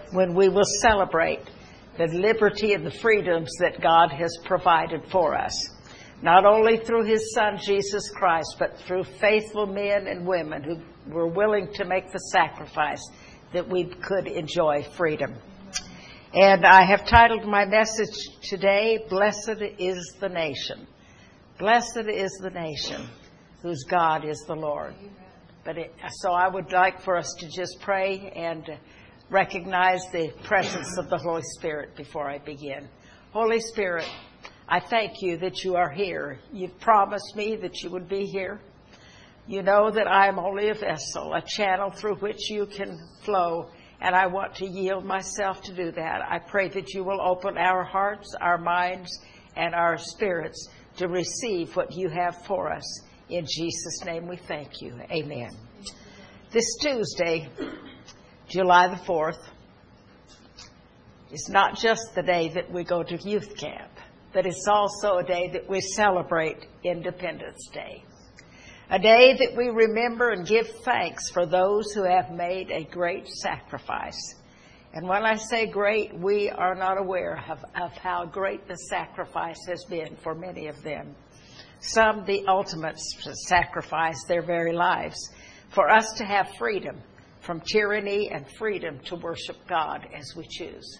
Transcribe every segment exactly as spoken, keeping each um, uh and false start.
when we will celebrate the liberty and the freedoms that God has provided for us, not only through his Son, Jesus Christ, but through faithful men and women who were willing to make the sacrifice that we could enjoy freedom. And I have titled my message today, Blessed is the Nation. Blessed is the nation whose God is the Lord. But it, so I would like for us to just pray and recognize the presence of the Holy Spirit before I begin. Holy Spirit, I thank you that you are here. You've promised me that you would be here. You know that I am only a vessel, a channel through which you can flow, and I want to yield myself to do that. I pray that you will open our hearts, our minds, and our spirits to receive what you have for us. In Jesus' name we thank you. Amen. This Tuesday, July the fourth, is not just the day that we go to youth camp, but it's also a day that we celebrate Independence Day. A day that we remember and give thanks for those who have made a great sacrifice. And when I say great, we are not aware of, of how great the sacrifice has been for many of them. Some, the ultimate sacrifice, their very lives, for us to have freedom from tyranny and freedom to worship God as we choose.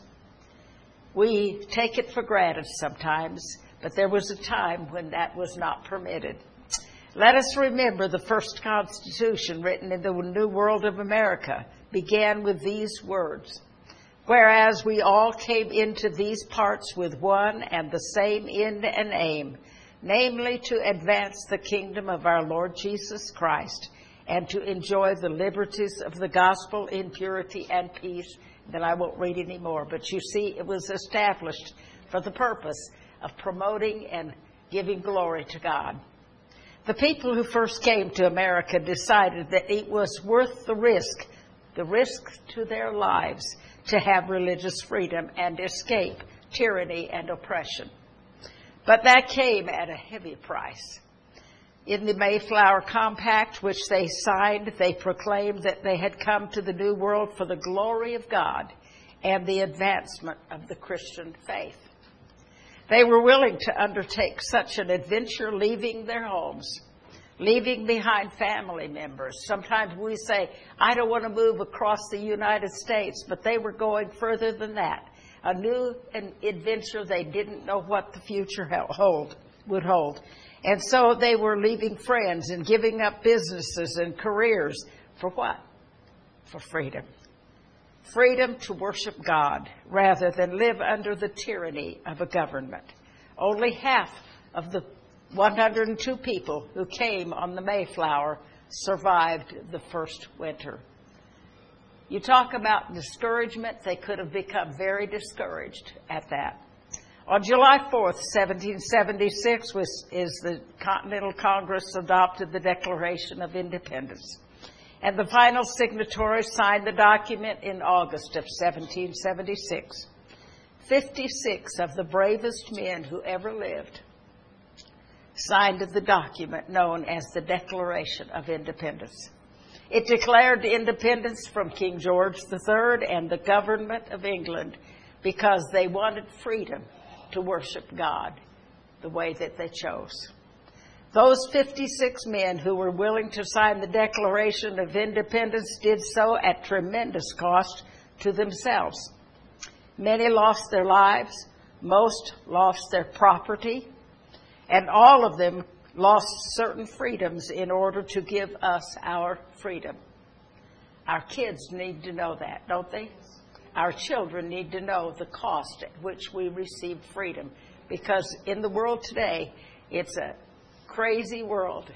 We take it for granted sometimes, but there was a time when that was not permitted. Let us remember the first Constitution written in the New World of America began with these words: whereas we all came into these parts with one and the same end and aim, namely to advance the kingdom of our Lord Jesus Christ and to enjoy the liberties of the gospel in purity and peace. Then I won't read any more, but you see, it was established for the purpose of promoting and giving glory to God. The people who first came to America decided that it was worth the risk, the risk to their lives, to have religious freedom and escape tyranny and oppression. But that came at a heavy price. In the Mayflower Compact, which they signed, they proclaimed that they had come to the New World for the glory of God and the advancement of the Christian faith. They were willing to undertake such an adventure, leaving their homes, leaving behind family members. Sometimes we say, I don't want to move across the United States, but they were going further than that. A new adventure, they didn't know what the future hold, would hold. And so they were leaving friends and giving up businesses and careers. For what? For freedom. Freedom to worship God rather than live under the tyranny of a government. Only half of the one hundred two people who came on the Mayflower survived the first winter. You talk about discouragement, they could have become very discouraged at that. On July fourth, seventeen seventy-six, was, is the Continental Congress adopted the Declaration of Independence. And the final signatories signed the document in August of seventeen seventy-six. fifty-six of the bravest men who ever lived signed the document known as the Declaration of Independence. It declared independence from King George the Third and the government of England because they wanted freedom to worship God the way that they chose. Those fifty-six men who were willing to sign the Declaration of Independence did so at tremendous cost to themselves. Many lost their lives, most lost their property, and all of them lost certain freedoms in order to give us our freedom. Our kids need to know that, don't they? Our children need to know the cost at which we receive freedom, because in the world today, it's a crazy world.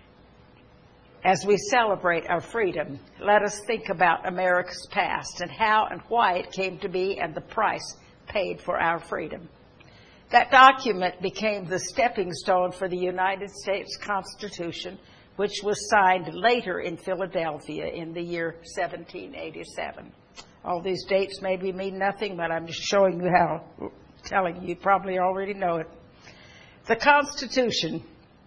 As we celebrate our freedom, let us think about America's past and how and why it came to be and the price paid for our freedom. That document became the stepping stone for the United States Constitution, which was signed later in Philadelphia in the year seventeen eighty-seven. All these dates maybe mean nothing, but I'm just showing you how, telling you, you probably already know it. The Constitution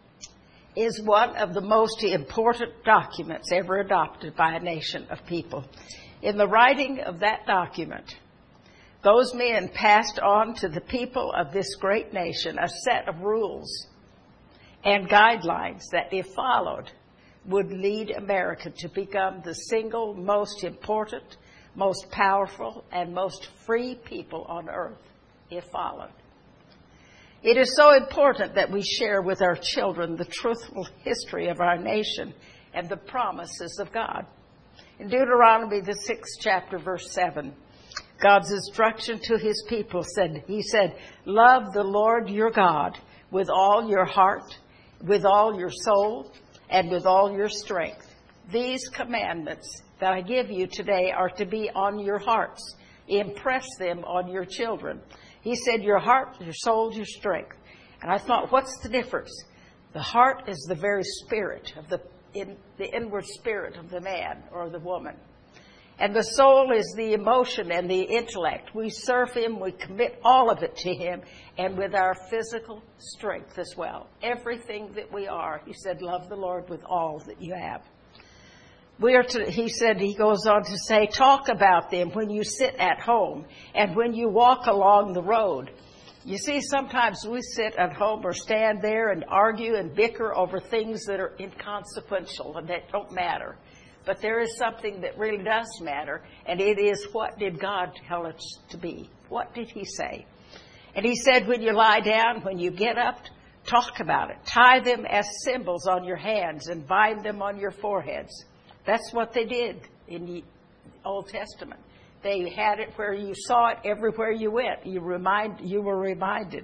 is one of the most important documents ever adopted by a nation of people. In the writing of that document, those men passed on to the people of this great nation a set of rules and guidelines that, if followed, would lead America to become the single most important, most powerful, and most free people on earth, if followed. It is so important that we share with our children the truthful history of our nation and the promises of God. In Deuteronomy, the sixth chapter, verse seven, God's instruction to his people said, he said, love the Lord your God with all your heart, with all your soul, and with all your strength. These commandments that I give you today are to be on your hearts. Impress them on your children. He said, your heart, your soul, your strength. And I thought, what's the difference? The heart is the very spirit of the, in, the inward spirit of the man or the woman. And the soul is the emotion and the intellect. We serve him, we commit all of it to him, and with our physical strength as well. Everything that we are, he said, love the Lord with all that you have. We are to, he said, he goes on to say, talk about them when you sit at home and when you walk along the road. You see, sometimes we sit at home or stand there and argue and bicker over things that are inconsequential and that don't matter. But there is something that really does matter, and it is, what did God tell us to be? What did he say? And he said, when you lie down, when you get up, talk about it. Tie them as symbols on your hands and bind them on your foreheads. That's what they did in the Old Testament. They had it where you saw it everywhere you went. You remind, you were reminded.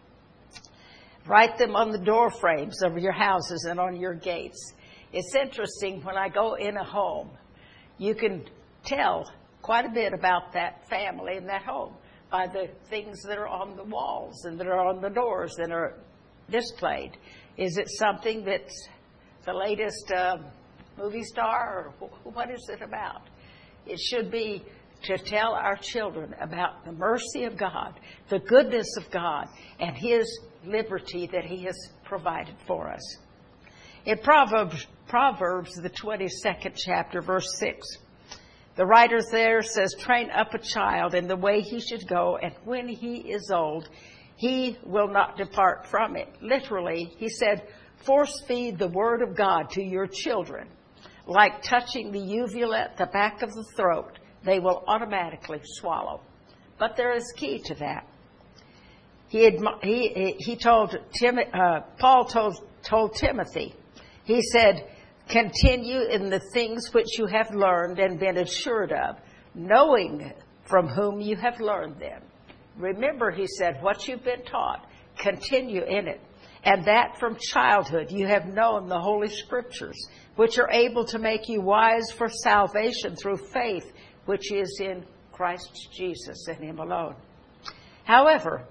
Write them on the door frames of your houses and on your gates. It's interesting, when I go in a home, you can tell quite a bit about that family and that home by the things that are on the walls and that are on the doors that are displayed. Is it something that's the latest uh, movie star, or what is it about? It should be to tell our children about the mercy of God, the goodness of God, and his liberty that he has provided for us. In Proverbs, Proverbs, the twenty-second chapter, verse six, the writer there says, train up a child in the way he should go, and when he is old, he will not depart from it. Literally, he said, force feed the word of God to your children. Like touching the uvula, the back of the throat, they will automatically swallow. But there is key to that. He had, he he told Tim, uh, Paul told told Timothy. He said, continue in the things which you have learned and been assured of, knowing from whom you have learned them. Remember, he said, what you've been taught, continue in it. And that from childhood you have known the Holy Scriptures, which are able to make you wise for salvation through faith, which is in Christ Jesus and him alone. However,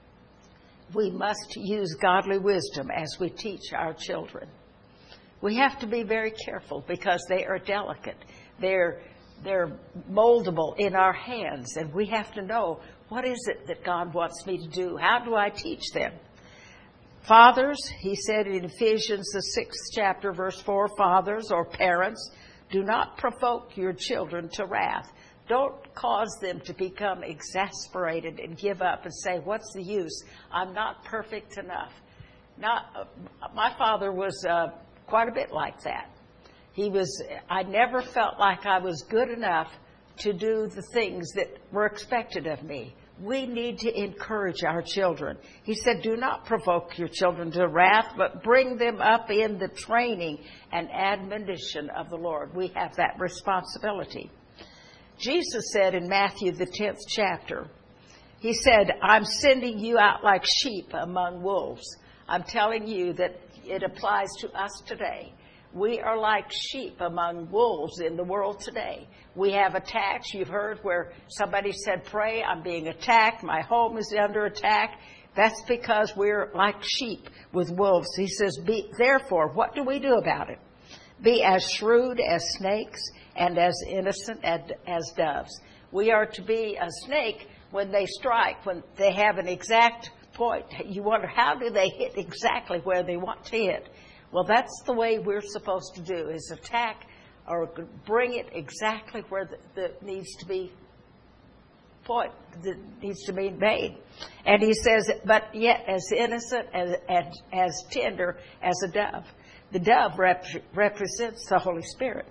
we must use godly wisdom as we teach our children. We have to be very careful because they are delicate. They're, they're moldable in our hands, and we have to know, what is it that God wants me to do? How do I teach them? Fathers, he said in Ephesians, the sixth chapter, verse four, fathers or parents, do not provoke your children to wrath. Don't cause them to become exasperated and give up and say, what's the use? I'm not perfect enough. Not, uh, my father was uh, quite a bit like that. He was, I never felt like I was good enough to do the things that were expected of me. We need to encourage our children. He said, do not provoke your children to wrath, but bring them up in the training and admonition of the Lord. We have that responsibility. Jesus said in Matthew, the tenth chapter, he said, I'm sending you out like sheep among wolves. I'm telling you that it applies to us today. We are like sheep among wolves in the world today. We have attacks. You've heard where somebody said, pray, I'm being attacked. My home is under attack. That's because we're like sheep with wolves. He says, be, therefore, what do we do about it? Be as shrewd as snakes and as innocent as, as doves. We are to be a snake when they strike, when they have an exact point. You wonder, how do they hit exactly where they want to hit? Well, that's the way we're supposed to do, is attack or bring it exactly where the, the needs to be point that needs to be made. And he says, but yet as innocent as, as, as tender as a dove. The dove rep- represents the Holy Spirit.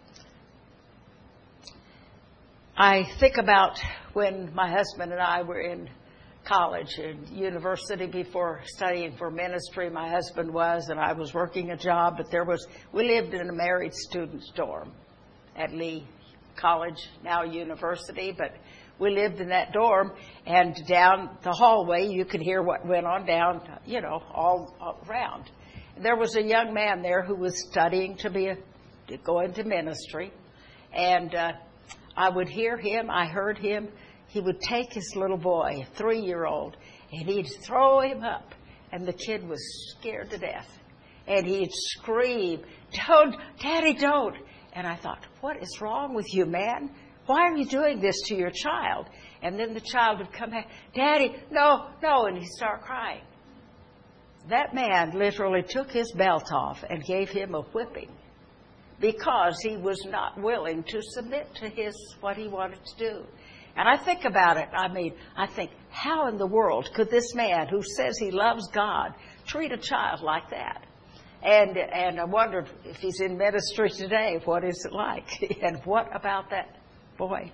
I think about when my husband and I were in college and university before studying for ministry. My husband was, and I was working a job, but there was, we lived in a married student's dorm at Lee College, now university, but we lived in that dorm, and down the hallway you could hear what went on down, you know, all, all around. There was a young man there who was studying to be a, to go into ministry, and uh, I would hear him, I heard him, he would take his little boy, a three-year-old, and he'd throw him up, and the kid was scared to death. And he'd scream, "Don't, Daddy, don't." And I thought, what is wrong with you, man? Why are you doing this to your child? And then the child would come back, "Daddy, no, no," and he'd start crying. That man literally took his belt off and gave him a whipping because he was not willing to submit to his what he wanted to do. And I think about it. I mean, I think, how in the world could this man who says he loves God treat a child like that? And and I wondered if he's in ministry today, what is it like? And what about that boy?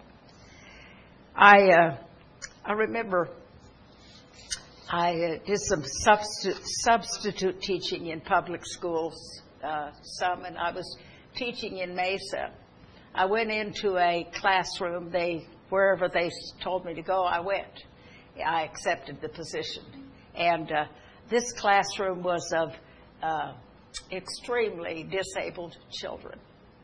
I uh, I remember I uh, did some substitute, substitute teaching in public schools, uh, some, and I was teaching in Mesa. I went into a classroom. They wherever they told me to go, I went. I accepted the position, and uh, this classroom was of uh, extremely disabled children.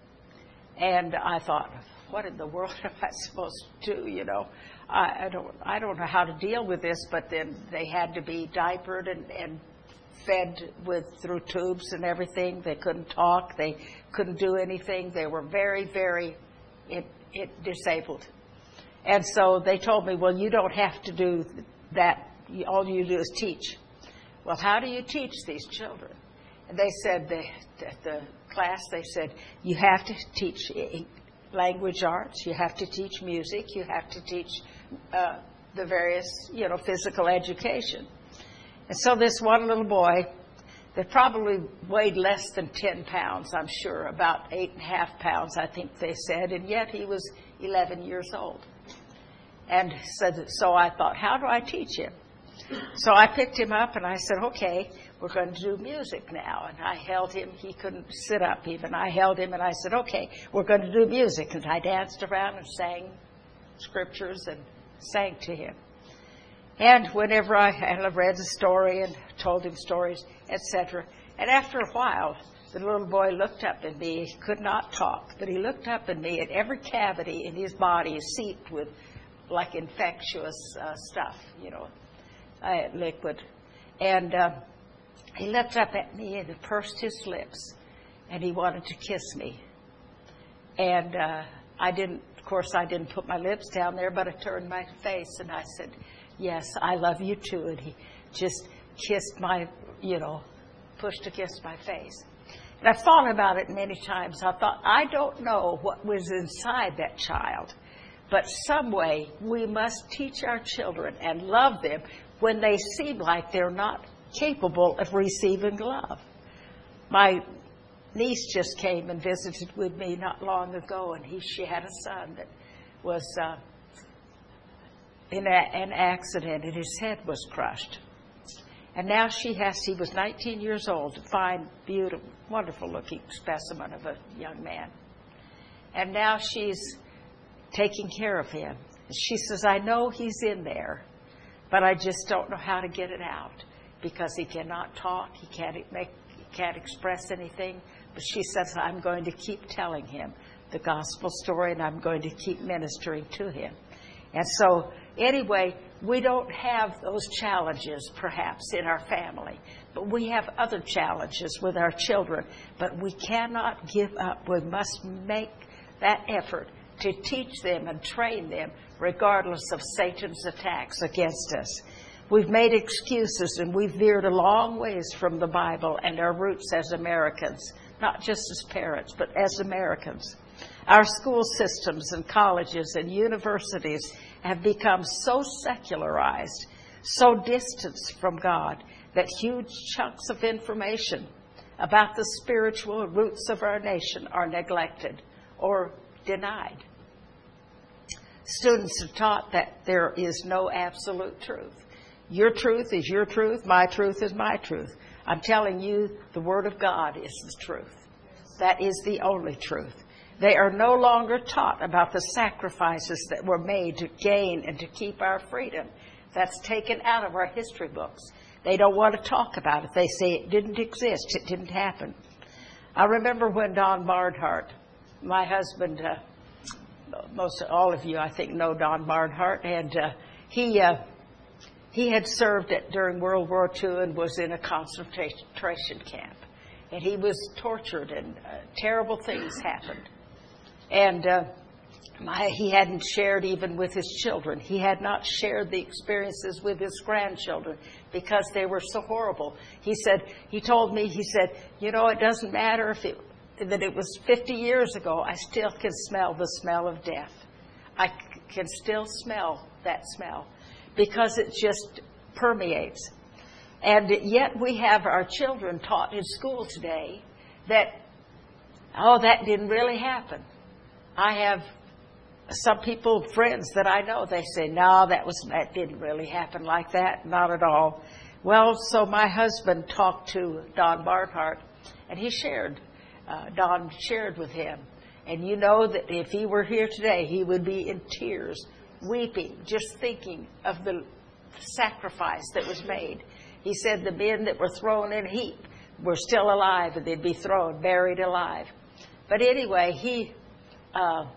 And I thought, what in the world am I supposed to do? You know, I, I don't, I don't know how to deal with this. But then they had to be diapered and, and fed with through tubes and everything. They couldn't talk. They couldn't do anything. They were very, very it, it disabled. And so they told me, well, you don't have to do that. All you do is teach. Well, how do you teach these children? And they said, they, at the class, they said, you have to teach language arts, you have to teach music, you have to teach uh, the various, you know, physical education. And so this one little boy, that probably weighed less than ten pounds, I'm sure, about eight and a half pounds, I think they said, and yet he was eleven years old. And so, so I thought, how do I teach him? So I picked him up and I said, okay, we're going to do music now. And I held him. He couldn't sit up even. I held him and I said, okay, we're going to do music. And I danced around and sang scriptures and sang to him. And whenever I, and I read a story and told him stories, et cetera. And after a while, the little boy looked up at me. He could not talk, but he looked up at me, and every cavity in his body is seeped with like infectious uh, stuff, you know, uh, liquid. And uh, he looked up at me and pursed his lips, and he wanted to kiss me. And uh, I didn't, of course, I didn't put my lips down there, but I turned my face and I said, yes, I love you too. And he just kissed my, you know, pushed a kiss my face. And I've thought about it many times. I thought, I don't know what was inside that child. But some way we must teach our children and love them when they seem like they're not capable of receiving love. My niece just came and visited with me not long ago, and he, she had a son that was uh, in a, an accident, and his head was crushed. And now she has, he was nineteen years old, a fine, beautiful, wonderful-looking specimen of a young man. And now she's taking care of him. She says, I know he's in there, but I just don't know how to get it out because he cannot talk, he can't make, he can't express anything. But she says, I'm going to keep telling him the gospel story, and I'm going to keep ministering to him. And so, anyway, we don't have those challenges, perhaps, in our family, but we have other challenges with our children. But we cannot give up. We must make that effort to teach them and train them regardless of Satan's attacks against us. We've made excuses and we've veered a long ways from the Bible and our roots as Americans. not just as parents, but as Americans. Our school systems and colleges and universities have become so secularized, so distanced from God, that huge chunks of information about the spiritual roots of our nation are neglected or denied. Students are taught that there is no absolute truth. Your truth is your truth, my truth is my truth. I'm telling you, the Word of God is the truth. That is the only truth. They are no longer taught about the sacrifices that were made to gain and to keep our freedom. That's taken out of our history books. They don't want to talk about it. They say it didn't exist. It didn't happen. I remember when Don Bardhart, my husband, uh, most all of you, I think, know Don Bardhart, and uh, he uh, he had served it during World War Two and was in a concentration camp. And he was tortured, and uh, terrible things happened. And uh, my, he hadn't shared even with his children. He had not shared the experiences with his grandchildren because they were so horrible. He said, he told me, he said, you know, it doesn't matter if it, that it was fifty years ago, I still can smell the smell of death. I c- can still smell that smell because it just permeates. And yet we have our children taught in school today that, oh, that didn't really happen. I have some people, friends that I know, they say, no, that was that didn't really happen like that, not at all. Well, so my husband talked to Don Bardhart, and he shared, uh, Don shared with him. And you know that if he were here today, he would be in tears, weeping, just thinking of the sacrifice that was made. He said the men that were thrown in a heap were still alive, and they'd be thrown, buried alive. But anyway, he... Uh,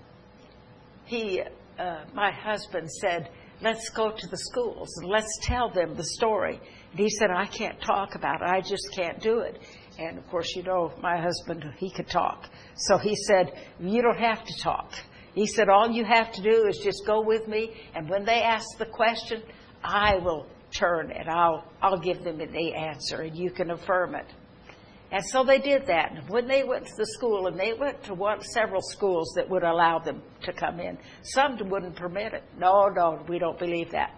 he, uh, my husband said, let's go to the schools and let's tell them the story. And he said, I can't talk about it. I just can't do it. And of course, you know, my husband, he could talk. So he said, you don't have to talk. He said, all you have to do is just go with me. And when they ask the question, I will turn and I'll, I'll give them the answer and you can affirm it. And so they did that. And when they went to the school, and they went to one, several schools that would allow them to come in. Some wouldn't permit it. No, no, we don't believe that.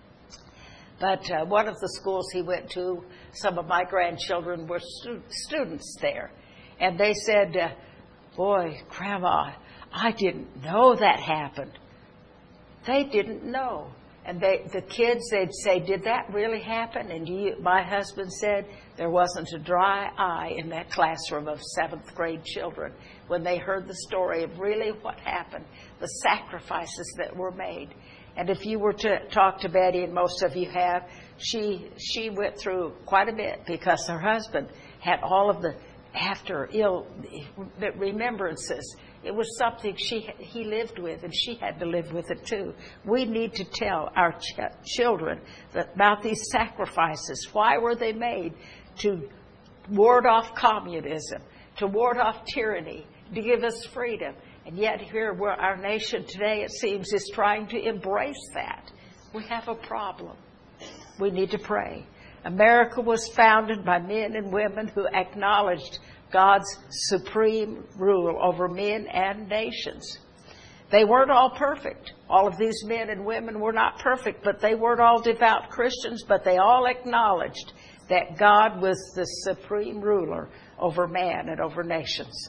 But uh, one of the schools he went to, some of my grandchildren were stu- students there. And they said, uh, boy, Grandma, I didn't know that happened. They didn't know. And they, the kids, they'd say, did that really happen? And you, my husband said there wasn't a dry eye in that classroom of seventh grade children when they heard the story of really what happened, the sacrifices that were made. And if you were to talk to Betty, and most of you have, she she went through quite a bit because her husband had all of the after ill remembrances. It was something she he lived with, and she had to live with it too. We need to tell our ch- children that about these sacrifices. Why were they made? To ward off communism, to ward off tyranny, to give us freedom. And yet here, where our nation today, it seems, is trying to embrace that. We have a problem. We need to pray. America was founded by men and women who acknowledged God's supreme rule over men and nations. They weren't all perfect. All of these men and women were not perfect, but they weren't all devout Christians, but they all acknowledged that God was the supreme ruler over man and over nations.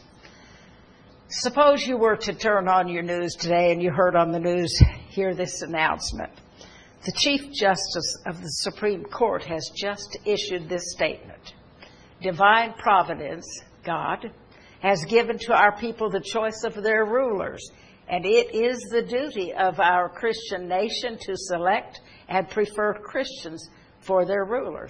Suppose you were to turn on your news today and you heard on the news, hear this announcement. The Chief Justice of the Supreme Court has just issued this statement. Divine providence, God, has given to our people the choice of their rulers, and it is the duty of our Christian nation to select and prefer Christians for their rulers.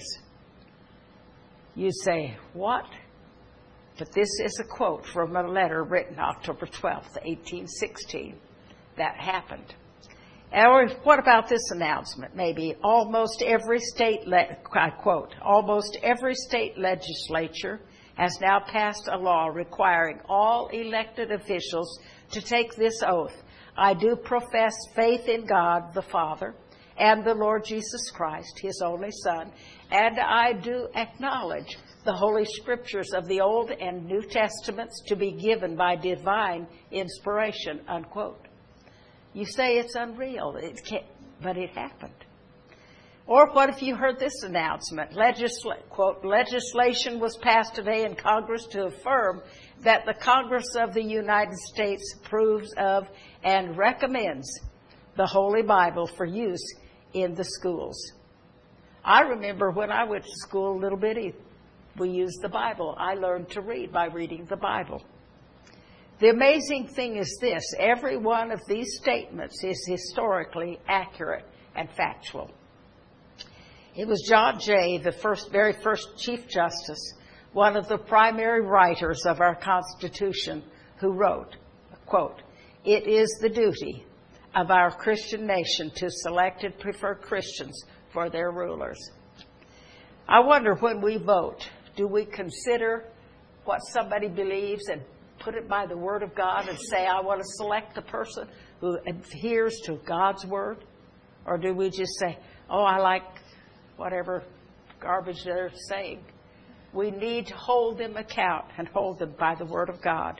You say, what? But this is a quote from a letter written October twelfth, eighteen sixteen. That happened. Or what about this announcement? Maybe almost every state, le- I quote, almost every state legislature has now passed a law requiring all elected officials to take this oath. I do profess faith in God the Father and the Lord Jesus Christ, his only Son, and I do acknowledge the Holy Scriptures of the Old and New Testaments to be given by divine inspiration, unquote. You say it's unreal, it can't, but it happened. Or what if you heard this announcement? Legisla- quote, legislation was passed today in Congress to affirm that the Congress of the United States approves of and recommends the Holy Bible for use in the schools. I remember when I went to school, a little bitty, we used the Bible. I learned to read by reading the Bible. The amazing thing is this: every one of these statements is historically accurate and factual. It was John Jay, the first, very first Chief Justice, one of the primary writers of our Constitution, who wrote, quote, "It is the duty of our Christian nation to select and prefer Christians for their rulers." I wonder, when we vote, do we consider what somebody believes and put it by the Word of God and say, I want to select the person who adheres to God's Word? Or do we just say, oh, I like whatever garbage they're saying? We need to hold them account and hold them by the Word of God.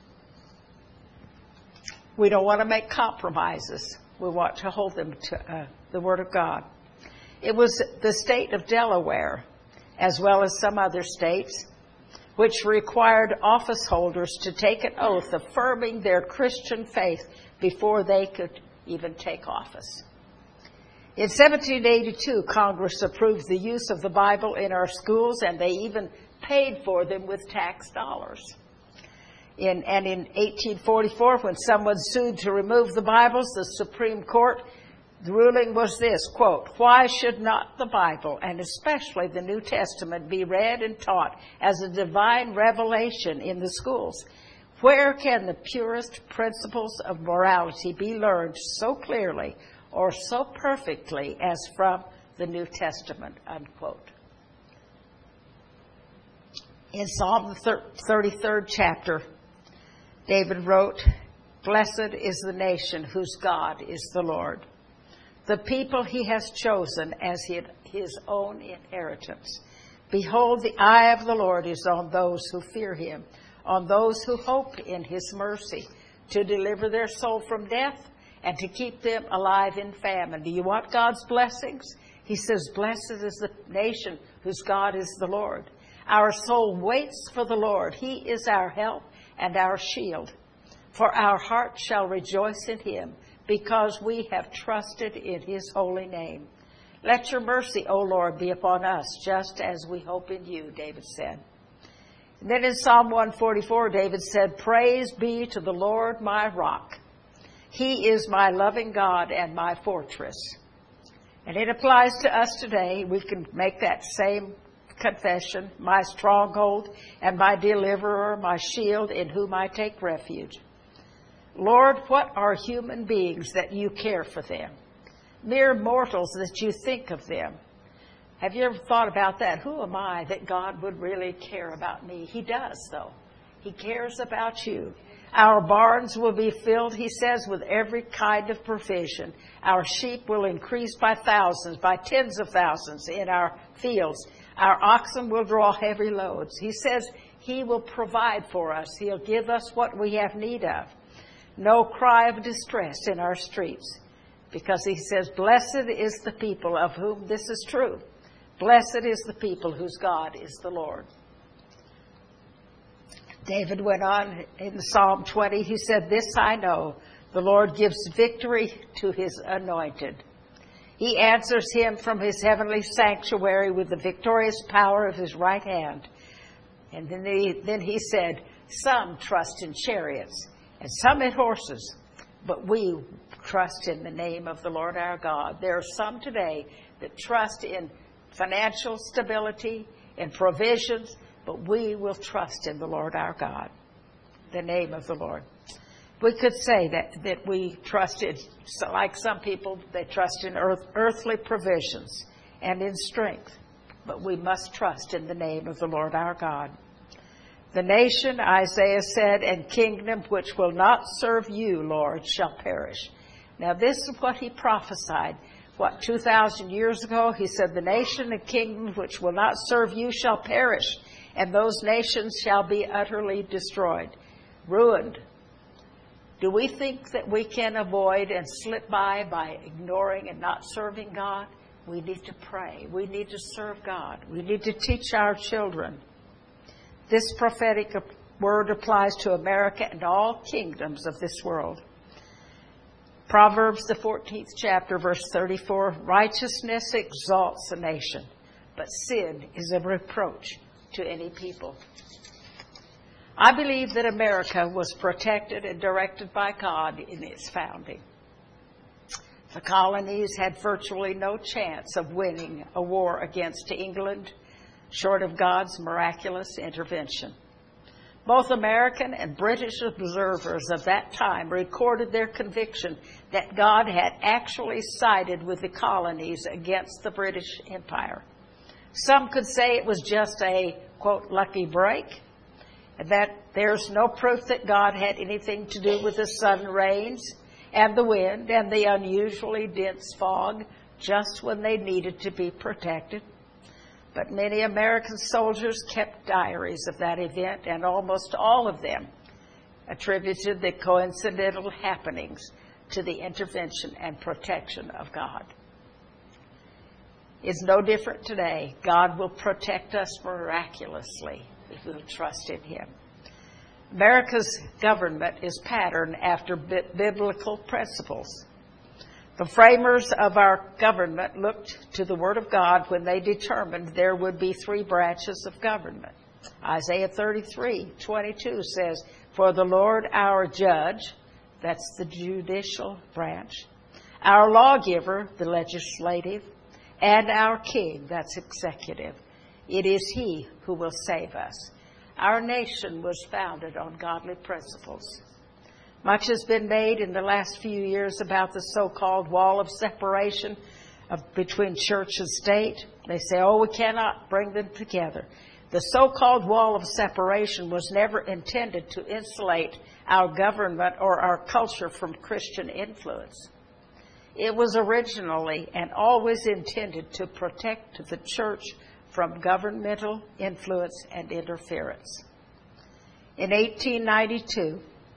We don't want to make compromises. We want to hold them to uh, the Word of God. It was the state of Delaware, as well as some other states, which required office holders to take an oath affirming their Christian faith before they could even take office. In seventeen eighty-two, Congress approved the use of the Bible in our schools, and they even paid for them with tax dollars. In, and in eighteen forty-four, when someone sued to remove the Bibles, the Supreme Court, the ruling was this, quote, "Why should not the Bible, and especially the New Testament, be read and taught as a divine revelation in the schools? Where can the purest principles of morality be learned so clearly or so perfectly as from the New Testament," unquote. In Psalm the thirty-third chapter, David wrote, "Blessed is the nation whose God is the Lord, the people he has chosen as his own inheritance. Behold, the eye of the Lord is on those who fear him, on those who hope in his mercy, to deliver their soul from death and to keep them alive in famine." Do you want God's blessings? He says, blessed is the nation whose God is the Lord. Our soul waits for the Lord. He is our help and our shield. For our heart shall rejoice in him, because we have trusted in his holy name. Let your mercy, O Lord, be upon us, just as we hope in you, David said. And then in Psalm one forty-four, David said, "Praise be to the Lord my rock. He is my loving God and my fortress." And it applies to us today. We can make that same confession: "My stronghold and my deliverer, my shield in whom I take refuge." Lord, what are human beings that you care for them? Mere mortals that you think of them. Have you ever thought about that? Who am I that God would really care about me? He does, though. He cares about you. Our barns will be filled, he says, with every kind of provision. Our sheep will increase by thousands, by tens of thousands in our fields. Our oxen will draw heavy loads. He says he will provide for us. He'll give us what we have need of. No cry of distress in our streets, because he says, blessed is the people of whom this is true. Blessed is the people whose God is the Lord. David went on in Psalm twenty. He said, "This I know, the Lord gives victory to his anointed. He answers him from his heavenly sanctuary with the victorious power of his right hand." And then he, then he said, "Some trust in chariots and some in horses, but we trust in the name of the Lord our God." There are some today that trust in financial stability and provisions, but we will trust in the Lord our God, the name of the Lord. We could say that, that we trust in, so like some people, they trust in earth, earthly provisions and in strength, but we must trust in the name of the Lord our God. "The nation," Isaiah said, "and kingdom which will not serve you, Lord, shall perish." Now this is what he prophesied what, two thousand years ago, he said, the nation and kingdom which will not serve you shall perish, and those nations shall be utterly destroyed, ruined. Do we think that we can avoid and slip by by ignoring and not serving God? We need to pray. We need to serve God. We need to teach our children. This prophetic word applies to America and all kingdoms of this world. Proverbs, the fourteenth chapter, verse thirty-four, righteousness exalts a nation, but sin is a reproach to any people. I believe that America was protected and directed by God in its founding. The colonies had virtually no chance of winning a war against England, short of God's miraculous intervention. Both American and British observers of that time recorded their conviction that God had actually sided with the colonies against the British Empire. Some could say it was just a, quote, lucky break, and that there's no proof that God had anything to do with the sudden rains and the wind and the unusually dense fog just when they needed to be protected. But many American soldiers kept diaries of that event, and almost all of them attributed the coincidental happenings to the intervention and protection of God. It's no different today. God will protect us miraculously if we'll trust in Him. America's government is patterned after bi- biblical principles. The framers of our government looked to the Word of God when they determined there would be three branches of government. Isaiah thirty-three twenty-two says, for the Lord our judge, that's the judicial branch, our lawgiver, the legislative, and our king, that's executive. It is He who will save us. Our nation was founded on godly principles. Much has been made in the last few years about the so-called wall of separation of, between church and state. They say, oh, we cannot bring them together. The so-called wall of separation was never intended to insulate our government or our culture from Christian influence. It was originally and always intended to protect the church from governmental influence and interference. In eighteen ninety-two,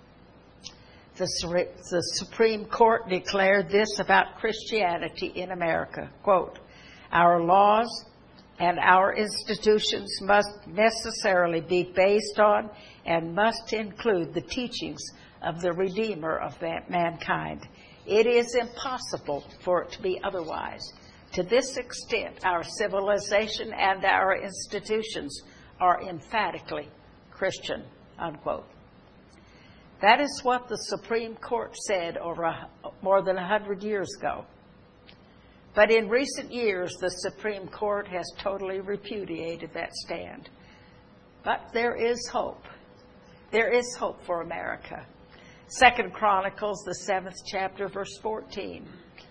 The, the Supreme Court declared this about Christianity in America, quote, our laws and our institutions must necessarily be based on and must include the teachings of the Redeemer of mankind. It is impossible for it to be otherwise. To this extent, our civilization and our institutions are emphatically Christian, unquote. That is what the Supreme Court said over a, more than a hundred years ago. But in recent years, the Supreme Court has totally repudiated that stand. But there is hope. There is hope for America. Second Chronicles, the seventh chapter, verse fourteen,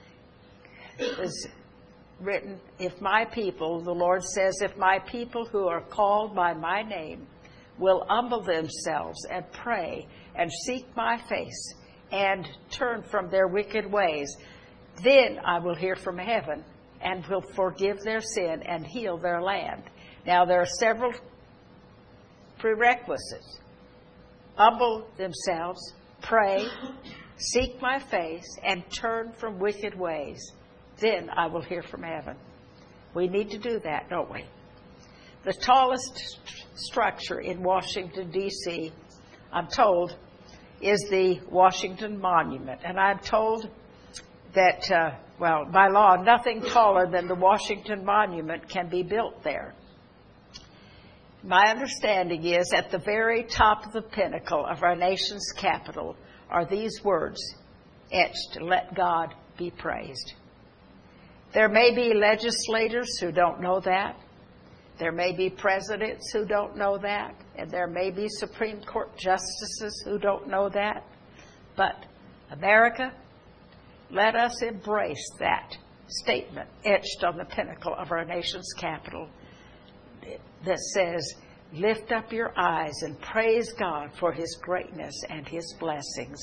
is written, if my people, the Lord says, if my people who are called by my name will humble themselves and pray and seek my face and turn from their wicked ways, then I will hear from heaven and will forgive their sin and heal their land. Now, there are several prerequisites. Humble themselves, pray, seek my face, and turn from wicked ways. Then I will hear from heaven. We need to do that, don't we? The tallest st- structure in Washington, D C, I'm told, is the Washington Monument. And I'm told that, uh, well, by law, nothing taller than the Washington Monument can be built there. My understanding is at the very top of the pinnacle of our nation's capital are these words etched, let God be praised. There may be legislators who don't know that. There may be presidents who don't know that. And there may be Supreme Court justices who don't know that. But America, let us embrace that statement etched on the pinnacle of our nation's capital that says, lift up your eyes and praise God for His greatness and His blessings.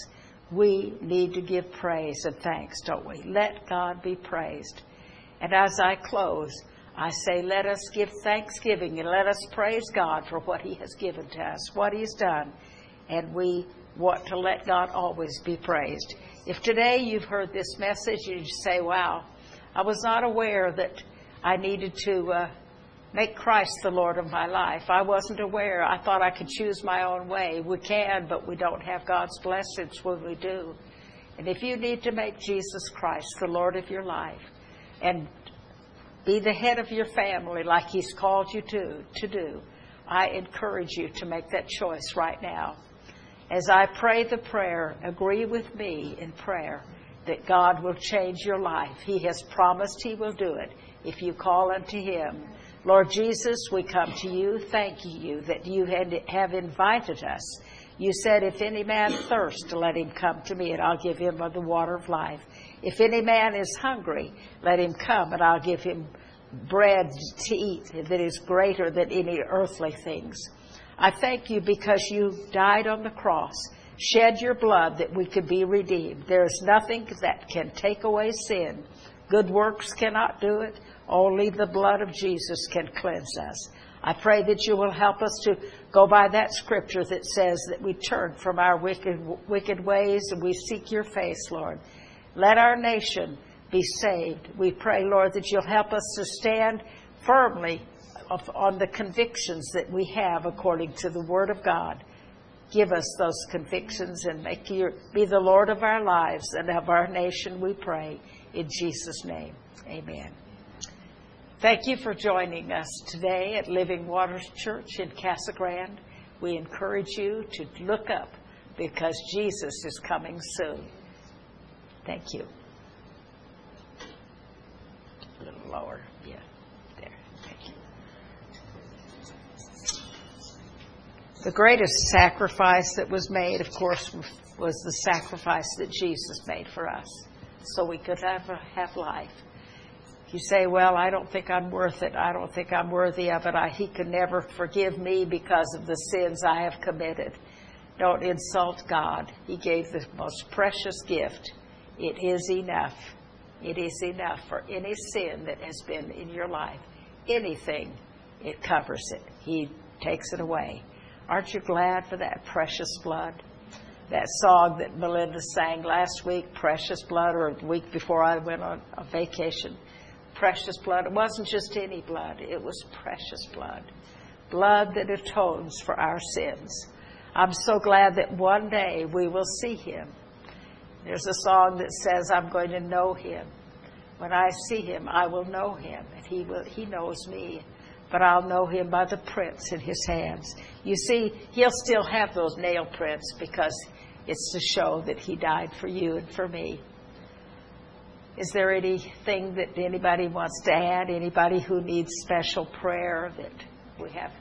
We need to give praise and thanks, don't we? Let God be praised. And as I close, I say, let us give thanksgiving and let us praise God for what He has given to us, what He's done. And we want to let God always be praised. If today you've heard this message and you say, wow, I was not aware that I needed to uh, make Christ the Lord of my life. I wasn't aware. I thought I could choose my own way. We can, but we don't have God's blessings when we do. And if you need to make Jesus Christ the Lord of your life and be the head of your family like He's called you to, to do, I encourage you to make that choice right now. As I pray the prayer, agree with me in prayer that God will change your life. He has promised He will do it if you call unto Him. Lord Jesus, we come to you thanking you that you have invited us. You said, if any man thirst, let him come to me, and I'll give him of the water of life. If any man is hungry, let him come, and I'll give him bread to eat that is greater than any earthly things. I thank you because you died on the cross, shed your blood that we could be redeemed. There is nothing that can take away sin. Good works cannot do it. Only the blood of Jesus can cleanse us. I pray that you will help us to go by that scripture that says that we turn from our wicked, wicked ways and we seek your face, Lord. Let our nation be saved. We pray, Lord, that you'll help us to stand firmly on the convictions that we have according to the Word of God. Give us those convictions and make you be the Lord of our lives and of our nation, we pray. In Jesus' name, amen. Thank you for joining us today at Living Waters Church in Casa Grande. We encourage you to look up because Jesus is coming soon. Thank you. A little lower. Yeah, there. Thank you. The greatest sacrifice that was made, of course, was the sacrifice that Jesus made for us so we could have, have life. You say, well, I don't think I'm worth it. I don't think I'm worthy of it. I, he could never forgive me because of the sins I have committed. Don't insult God. He gave the most precious gift. It is enough. It is enough for any sin that has been in your life. Anything, it covers it. He takes it away. Aren't you glad for that precious blood? That song that Melinda sang last week, Precious Blood, or the week before I went on a vacation. Precious blood. It wasn't just any blood. It was precious blood. Blood that atones for our sins. I'm so glad that one day we will see Him. There's a song that says, I'm going to know Him. When I see Him, I will know Him. And He will. He knows me. But I'll know Him by the prints in His hands. You see, He'll still have those nail prints because it's to show that He died for you and for me. Is there anything that anybody wants to add? Anybody who needs special prayer that we have?